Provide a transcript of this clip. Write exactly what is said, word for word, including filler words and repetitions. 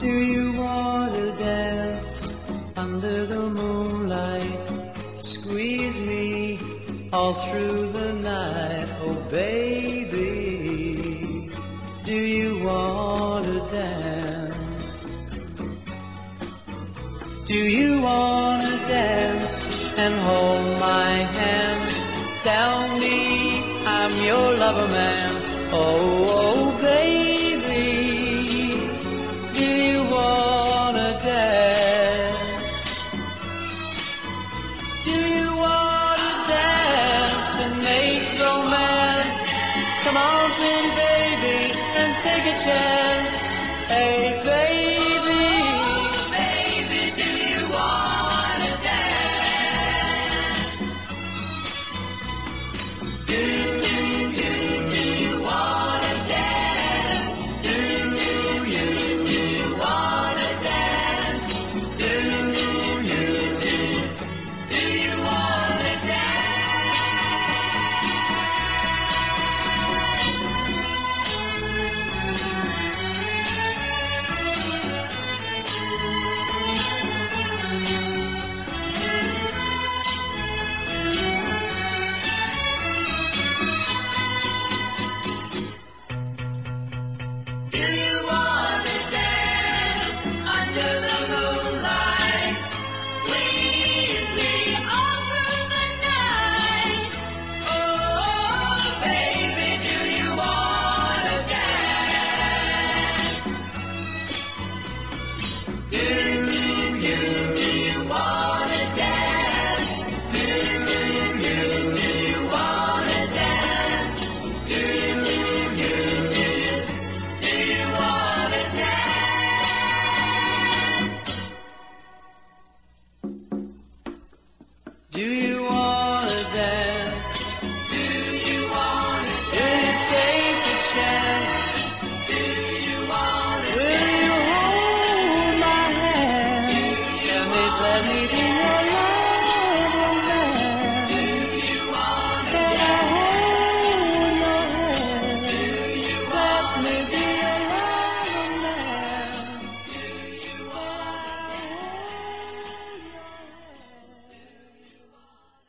Do you want to dance under the moonlight? Squeeze me all through the night, oh baby. Do you want to dance? Do you want to dance and hold my hand? Tell me I'm your lover man, oh, oh.